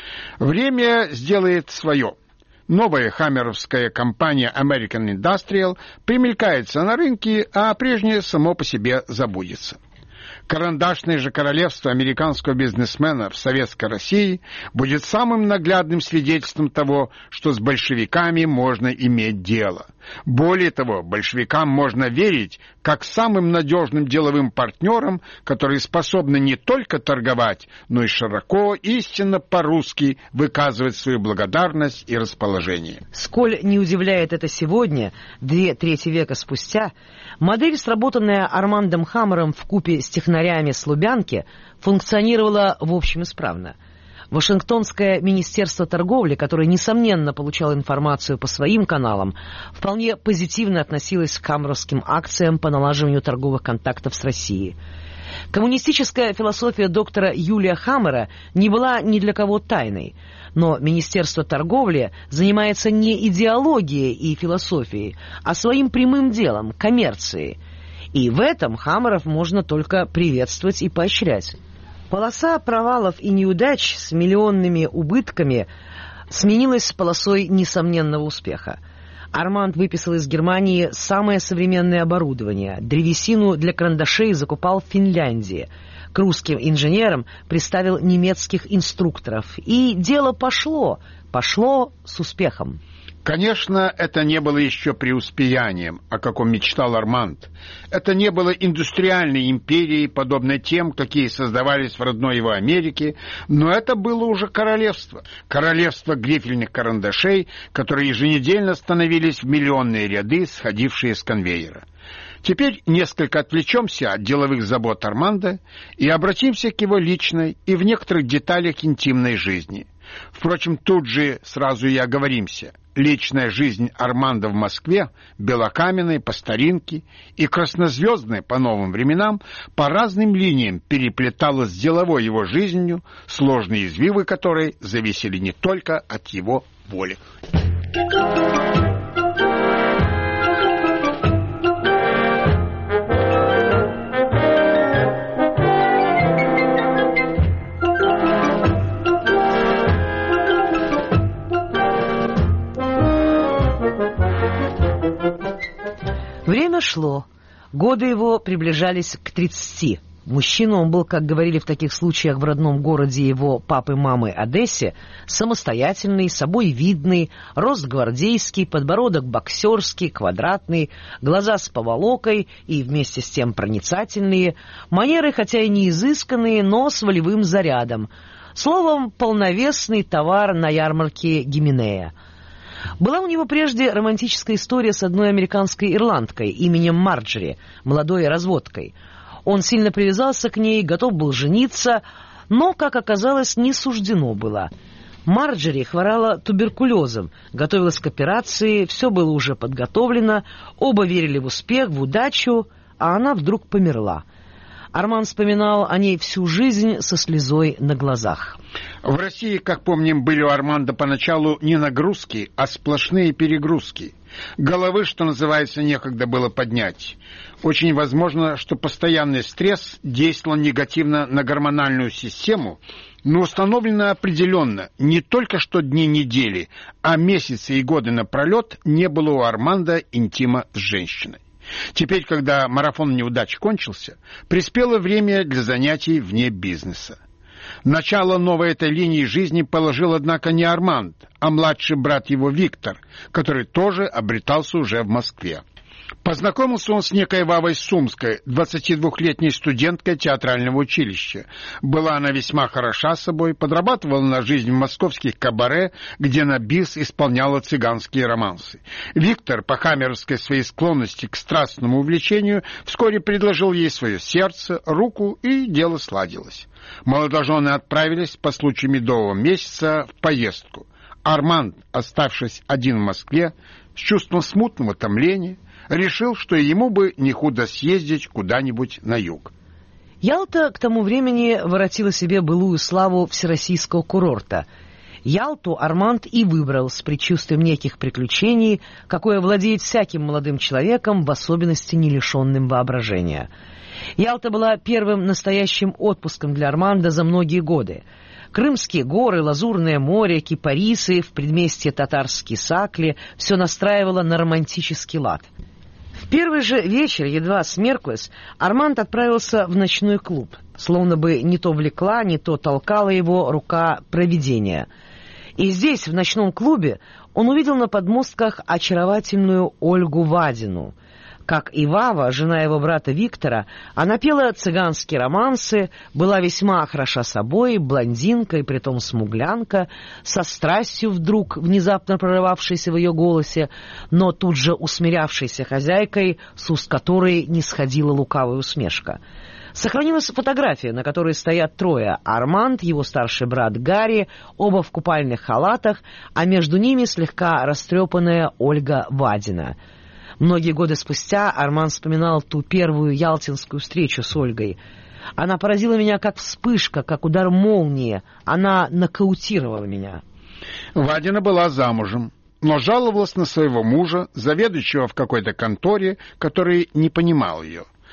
Время сделает свое. Новая хаммеровская компания American Industrial примелькается на рынке, а прежнее само по себе забудется. Карандашное же королевство американского бизнесмена в Советской России будет самым наглядным свидетельством того, что с большевиками можно иметь дело. Более того, большевикам можно верить как самым надежным деловым партнерам, которые способны не только торговать, но и широко, истинно по-русски выказывать свою благодарность и расположение. Сколь не удивляет это сегодня, 2/3 века спустя, модель, сработанная Армандом Хаммером вкупе с технарями с Лубянки, функционировала в общем исправно. Вашингтонское министерство торговли, которое, несомненно, получало информацию по своим каналам, вполне позитивно относилось к хаммеровским акциям по налаживанию торговых контактов с Россией. Коммунистическая философия доктора Юлия Хаммера не была ни для кого тайной, но Министерство торговли занимается не идеологией и философией, а своим прямым делом – коммерцией. И в этом Хаммеров можно только приветствовать и поощрять. Полоса провалов и неудач с миллионными убытками сменилась полосой несомненного успеха. Арманд выписал из Германии самое современное оборудование. Древесину для карандашей закупал в Финляндии. К русским инженерам приставил немецких инструкторов. И дело пошло с успехом. Конечно, это не было еще преуспеянием, о каком мечтал Арманд. Это не было индустриальной империей, подобной тем, какие создавались в родной его Америке, но это было уже королевство. Королевство грифельных карандашей, которые еженедельно становились в миллионные ряды, сходившие с конвейера. Теперь несколько отвлечемся от деловых забот Арманда и обратимся к его личной и в некоторых деталях интимной жизни. Впрочем, тут же сразу и оговоримся. Личная жизнь Арманда в Москве, белокаменная по старинке и краснозвездная по новым временам, по разным линиям переплеталась с деловой его жизнью, сложные извивы которой зависели не только от его воли. Время шло. Годы его приближались к 30. Мужчина он был, как говорили в таких случаях в родном городе его папы-мамы Одессе, самостоятельный, собой видный, рост гвардейский, подбородок боксерский, квадратный, глаза с поволокой и вместе с тем проницательные, манеры хотя и не изысканные, но с волевым зарядом. Словом, полновесный товар на ярмарке Гименея. Была у него прежде романтическая история с одной американской ирландкой именем Марджери, молодой разводкой. Он сильно привязался к ней, готов был жениться, но, как оказалось, не суждено было. Марджери хворала туберкулезом, готовилась к операции, все было уже подготовлено, оба верили в успех, в удачу, а она вдруг померла. Арманд вспоминал о ней всю жизнь со слезой на глазах. В России, как помним, были у Арманда поначалу не нагрузки, а сплошные перегрузки. Головы, что называется, некогда было поднять. Очень возможно, что постоянный стресс действовал негативно на гормональную систему, но установлено определенно, не только что дни недели, а месяцы и годы напролет не было у Арманда интима с женщиной. Теперь, когда марафон неудач кончился, приспело время для занятий вне бизнеса. Начало новой этой линии жизни положил, однако, не Арманд, а младший брат его Виктор, который тоже обретался уже в Москве. Познакомился он с некой Вавой Сумской, 22-летней студенткой театрального училища. Была она весьма хороша собой, подрабатывала на жизнь в московских кабаре, где на бис исполняла цыганские романсы. Виктор, по хаммеровской своей склонности к страстному увлечению, вскоре предложил ей свое сердце, руку, и дело сладилось. Молодожены отправились по случаю медового месяца в поездку. Арманд, оставшись один в Москве, с чувством смутного томления, решил, что ему бы не худо съездить куда-нибудь на юг. Ялта к тому времени воротила себе былую славу всероссийского курорта. Ялту Арманд и выбрал с предчувствием неких приключений, какое владеет всяким молодым человеком, в особенности не лишенным воображения. Ялта была первым настоящим отпуском для Арманда за многие годы. Крымские горы, Лазурное море, кипарисы, в предместье татарские сакли — все настраивало на романтический лад. В первый же вечер, едва смерклось, Арманд отправился в ночной клуб, словно бы не то влекла, не то толкала его рука провидения. И здесь, в ночном клубе, он увидел на подмостках очаровательную Ольгу Вадину. Как и Вава, жена его брата Виктора, она пела цыганские романсы, была весьма хороша собой, блондинка и притом смуглянка, со страстью вдруг внезапно прорывавшейся в ее голосе, но тут же усмирявшейся хозяйкой, с уст которой не сходила лукавая усмешка. Сохранилась фотография, на которой стоят трое: Арманд, его старший брат Гарри, оба в купальных халатах, а между ними слегка растрепанная Ольга Вадина. Многие годы спустя Арманд вспоминал ту первую ялтинскую встречу с Ольгой. Она поразила меня как вспышка, как удар молнии. Она нокаутировала меня. Вадина была замужем, но жаловалась на своего мужа, заведующего в какой-то конторе, который не понимал ее.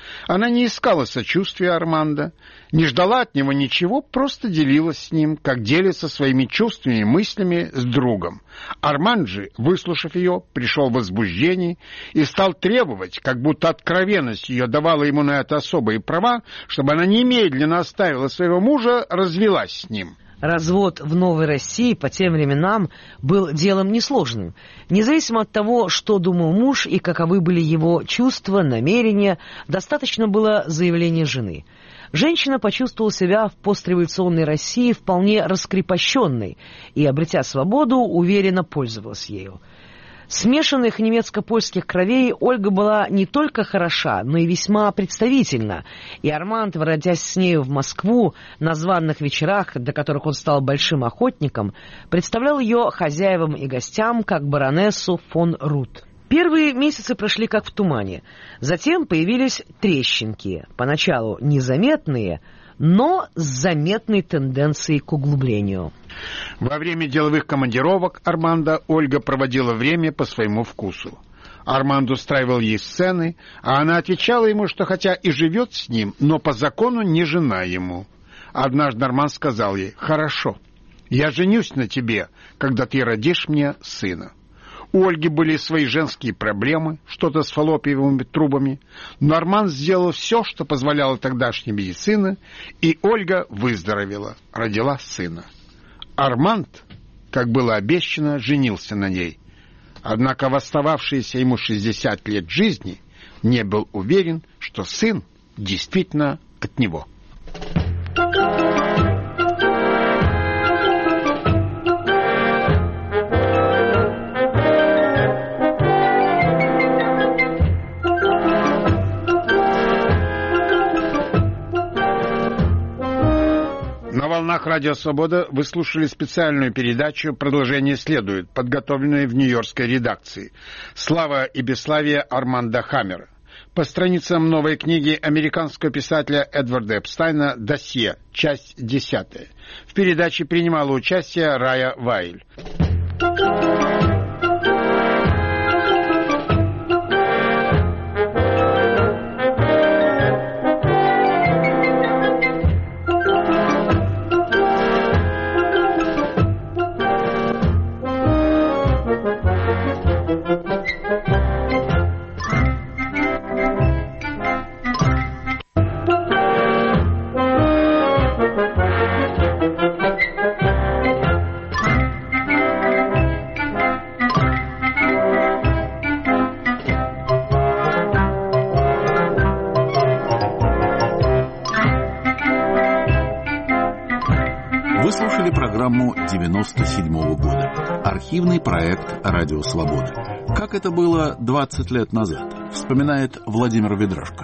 Она не искала сочувствия Армандо, не ждала от него ничего, просто делилась с ним, как делится своими чувствами и мыслями с другом. Арманд же, выслушав ее, пришел в возбуждение и стал требовать, как будто откровенность ее давала ему на это особые права, чтобы она немедленно оставила своего мужа, развелась с ним. Развод в Новой России по тем временам был делом несложным. Независимо от того, что думал муж и каковы были его чувства, намерения, достаточно было заявления жены. Женщина почувствовала себя в постреволюционной России вполне раскрепощенной и, обретя свободу, уверенно пользовалась ею. Смешанных немецко-польских кровей Ольга была не только хороша, но и весьма представительна, и Арманд, воротясь с нею в Москву на званых вечерах, до которых он стал большим охотником, представлял ее хозяевам и гостям как баронессу фон Рут. Первые месяцы прошли как в тумане, затем появились трещинки, поначалу незаметные, но с заметной тенденцией к углублению. Во время деловых командировок Армандо Ольга проводила время по своему вкусу. Арманд устраивал ей сцены, а она отвечала ему, что хотя и живет с ним, но по закону не жена ему. Однажды Арманд сказал ей: «Хорошо, я женюсь на тебе, когда ты родишь мне сына». У Ольги были свои женские проблемы, что-то с фаллопиевыми трубами, но Арманд сделал все, что позволяла тогдашняя медицина, и Ольга выздоровела, родила сына. Арманд, как было обещано, женился на ней, однако в остававшиеся ему 60 лет жизни не был уверен, что сын действительно от него. На волнах «Радио Свобода» вы слушали специальную передачу «Продолжение следует», подготовленную в нью-йоркской редакции. «Слава и бесславие» Армандо Хаммера. По страницам новой книги американского писателя Эдварда Эпстайна «Досье», часть 10. В передаче принимала участие Рая Вайль. Вы слушали программу 97-го года. Архивный проект «Радио Свобода». Как это было 20 лет назад, вспоминает Владимир Ведрашко.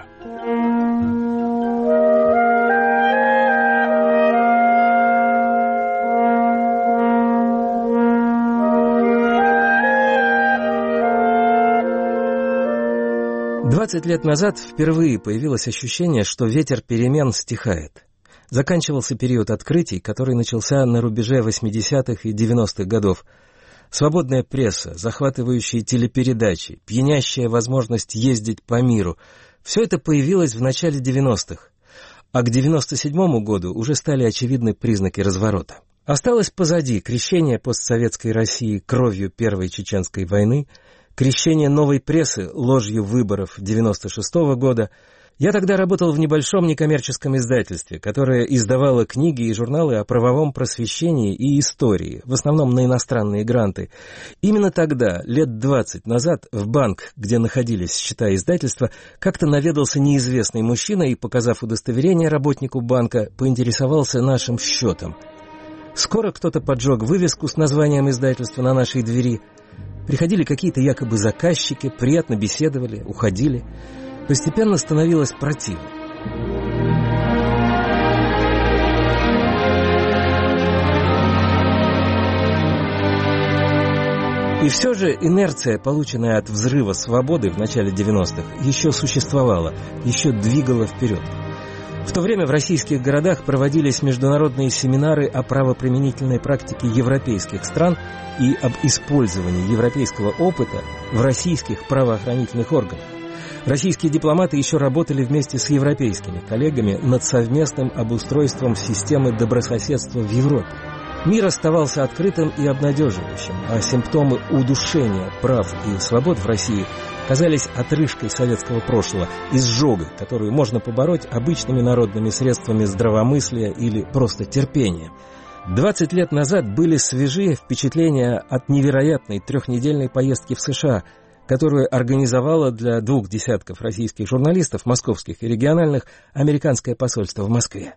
«20 лет назад впервые появилось ощущение, что ветер перемен стихает. Заканчивался период открытий, который начался на рубеже 80-х и 90-х годов. Свободная пресса, захватывающие телепередачи, пьянящая возможность ездить по миру — все это появилось в начале 90-х. А к 97-му году уже стали очевидны признаки разворота. Осталось позади крещение постсоветской России кровью Первой Чеченской войны, крещение новой прессы ложью выборов 96-го года. Я тогда работал в небольшом некоммерческом издательстве, которое издавало книги и журналы о правовом просвещении и истории, в основном на иностранные гранты. Именно тогда, лет 20 назад, в банк, где находились счета издательства, как-то наведался неизвестный мужчина и, показав удостоверение работнику банка, поинтересовался нашим счетом. Скоро кто-то поджег вывеску с названием издательства на нашей двери. Приходили какие-то якобы заказчики, приятно беседовали, уходили. Постепенно становилось противно. И все же инерция, полученная от взрыва свободы в начале 90-х, еще существовала, еще двигала вперед. В то время в российских городах проводились международные семинары о правоприменительной практике европейских стран и об использовании европейского опыта в российских правоохранительных органах. Российские дипломаты еще работали вместе с европейскими коллегами над совместным обустройством системы добрососедства в Европе. Мир оставался открытым и обнадеживающим, а симптомы удушения прав и свобод в России казались отрыжкой советского прошлого, изжогой, которую можно побороть обычными народными средствами здравомыслия или просто терпения. 20 лет назад были свежие впечатления от невероятной трехнедельной поездки в США, которую организовало для 2 десятков российских журналистов, московских и региональных, американское посольство в Москве.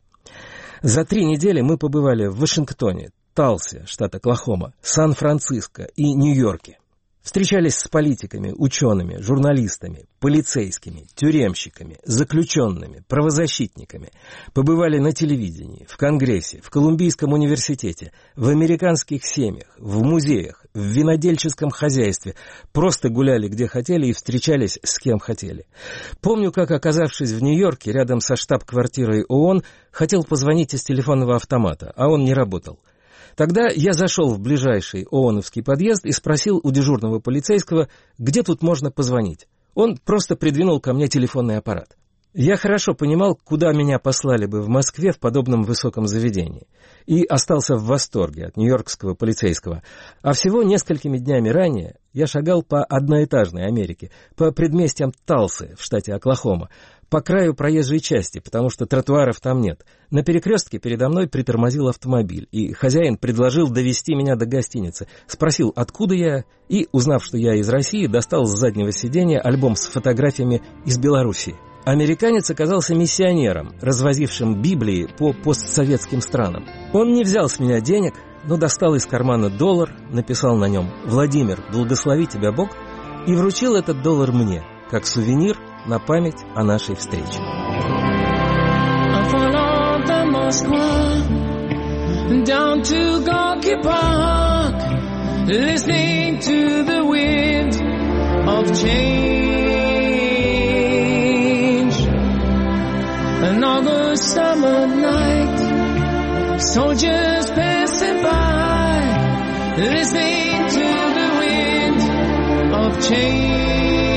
За 3 недели мы побывали в Вашингтоне, Талсе, штат Оклахома, Сан-Франциско и Нью-Йорке. Встречались с политиками, учеными, журналистами, полицейскими, тюремщиками, заключенными, правозащитниками. Побывали на телевидении, в Конгрессе, в Колумбийском университете, в американских семьях, в музеях, в винодельческом хозяйстве. Просто гуляли где хотели и встречались с кем хотели. Помню, как, оказавшись в Нью-Йорке, рядом со штаб-квартирой ООН, хотел позвонить из телефонного автомата, а он не работал. Тогда я зашел в ближайший ООНовский подъезд и спросил у дежурного полицейского, где тут можно позвонить. Он просто придвинул ко мне телефонный аппарат. Я хорошо понимал, куда меня послали бы в Москве в подобном высоком заведении. И остался в восторге от нью-йоркского полицейского. А всего несколькими днями ранее я шагал по одноэтажной Америке, по предместьям Талсы в штате Оклахома, по краю проезжей части, потому что тротуаров там нет. На перекрестке передо мной притормозил автомобиль, и хозяин предложил довезти меня до гостиницы. Спросил, откуда я, и, узнав, что я из России, достал с заднего сиденья альбом с фотографиями из Белоруссии. Американец оказался миссионером, развозившим Библии по постсоветским странам. Он не взял с меня денег, но достал из кармана $1, написал на нем «Владимир, благослови тебя Бог», и вручил этот $1 мне, как сувенир на память о нашей встрече. Down to Gorky Park, listening to the wind of change. An August summer night, soldiers passing by, listening to the wind of change.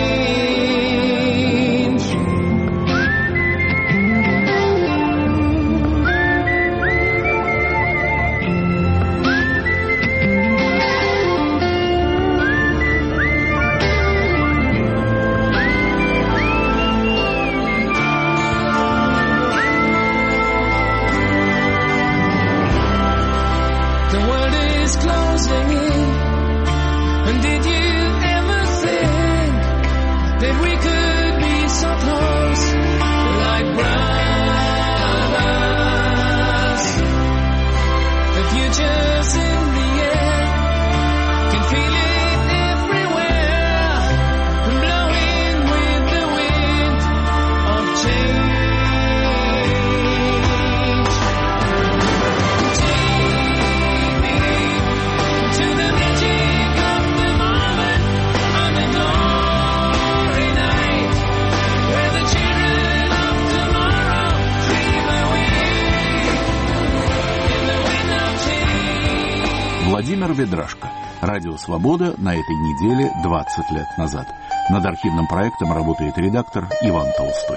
Владимир Ведрашко. Радио «Свобода» на этой неделе 20 лет назад. Над архивным проектом работает редактор Иван Толстой.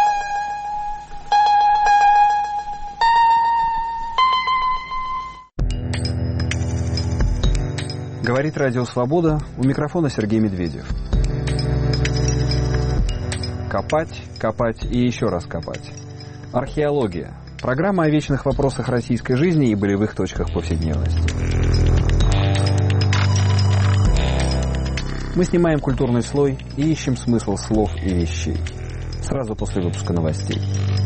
Говорит Радио «Свобода», у микрофона Сергей Медведев. Копать, копать и еще раз копать. Археология. Программа о вечных вопросах российской жизни и болевых точках повседневности. Мы снимаем культурный слой и ищем смысл слов и вещей. Сразу после выпуска новостей.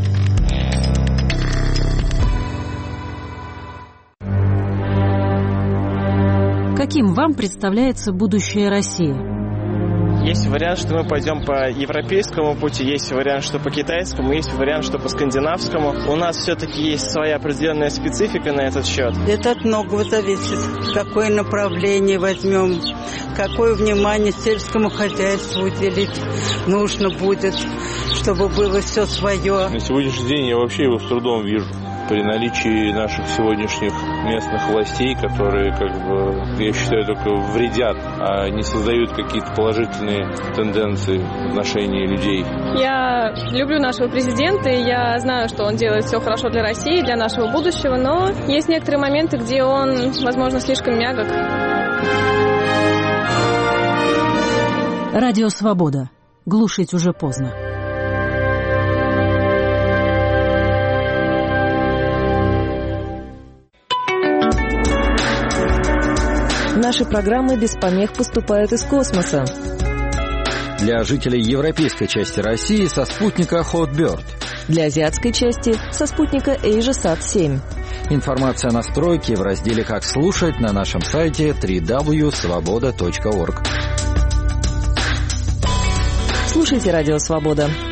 Каким вам представляется будущее России? Есть вариант, что мы пойдем по европейскому пути, есть вариант, что по китайскому, есть вариант, что по скандинавскому. У нас все-таки есть своя определенная специфика на этот счет. Это от многого зависит. Какое направление возьмем, какое внимание сельскому хозяйству уделить нужно будет, чтобы было все свое. На сегодняшний день я вообще его с трудом вижу. при наличии наших сегодняшних местных властей, которые, я считаю, только вредят, а не создают какие-то положительные тенденции в отношении людей. Я люблю нашего президента, и я знаю, что он делает все хорошо для России, для нашего будущего, но есть некоторые моменты, где он, возможно, слишком мягок. Радио «Свобода». Глушить уже поздно. Наши программы без помех поступают из космоса. Для жителей европейской части России со спутника Hotbird. Для азиатской части со спутника AsiaSat-7. Информация о настройке в разделе «Как слушать» на нашем сайте www.svoboda.org. Слушайте «Радио Свобода».